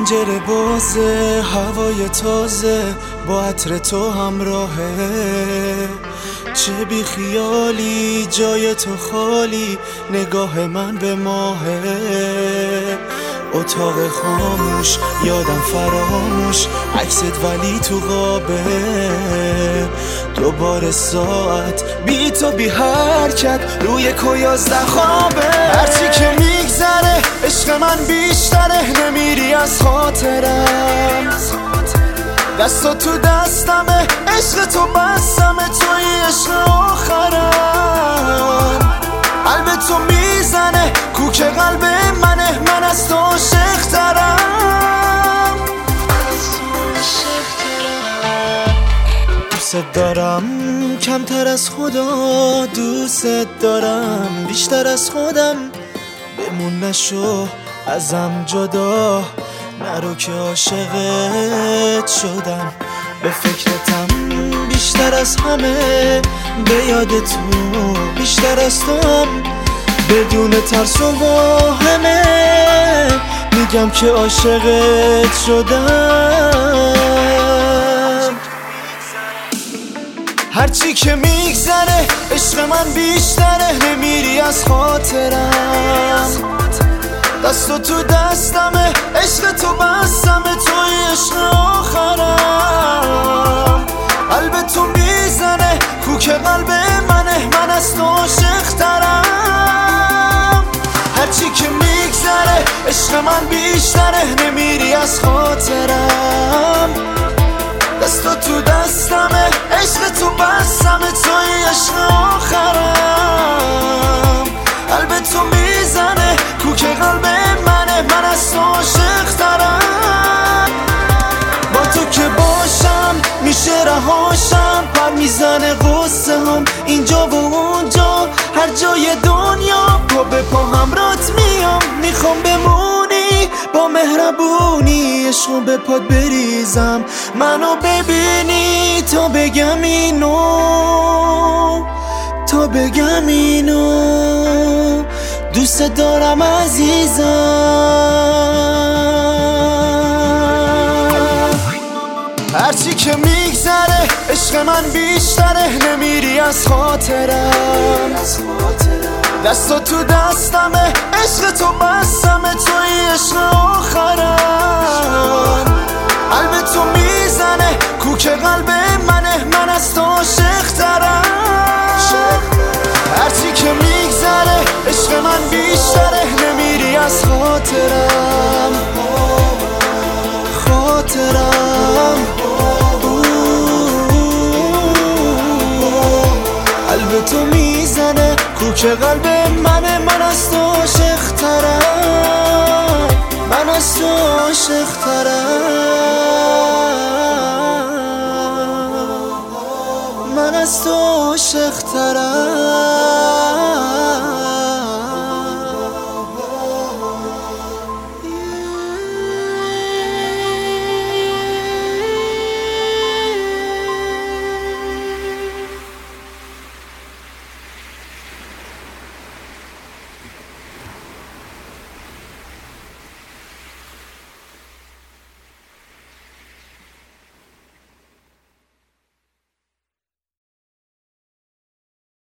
پنجره بازه، هوای تازه با عطر تو همراهه. چه بی خیالی جای تو خالی، نگاه من به ماهه. اتاق خاموش یادم فراموش، عکست ولی تو قابه. دوباره ساعت بی تو بی حرکت روی کو 11 خوابه. هرچی که میگذره عشق من بیشتره، نمیری از خاطرم. دستا تو دستمه، عشق تو بستمه، توی عشق آخرم. قلب تو میزنه کوک قلب منه، من از تو عاشق‌ترم. دوست دارم کمتر از خدا، دوست دارم بیشتر از خودم. بمون نشو ازم جدا، نرو که عاشقت شدم. به فکرتم بیشتر از همه، به یاد تو بیشتر از توام. بدون ترس و واهمه میگم که عاشقت شدم. هرچی که میگذره عشق من بیشتره، نمیری از خاطرم. دستو تو دستمه، عشق تو بستمه، توی عشق آخرم. قلب تو میزنه کوک قلب منه، من از تو عاشق‌ترم. هرچی که میگذره عشق من بیشتره، نمیری از خاطرم. دستو تو دستمه، عشق تو بستمه، توی عشق آخرم. قلب تو میزنه کوک قلب منه، من از تو عاشق‌ترم. با تو که باشم میشه رهاشم، پر میزنه قصه هم اینجا و اونجا، هر جای دنیا پا به پا همرات میام. میخوام بمونی با مهربونی، عشقو به پات بریزم، منو ببینی تا بگم اینو، تا بگم اینو. دوست دارم عزیزم. هرچی که میگذره عشق من بیشتره، نمیری از خاطرم. دستا تو دستمه، عشق تو بستمه، توی عشق آخرم. قلب تو میزنه کوک قلب منه، من از تو عاشق‌ترم. هرچی که میگذره عشق من بیشتره، نمیری از خاطرم. خاطرم قلب تو میزنه کوک قلب منه، من از تو عاشق‌ترم. من از تو عاشق‌ترم. من از تو عاشق‌ترم.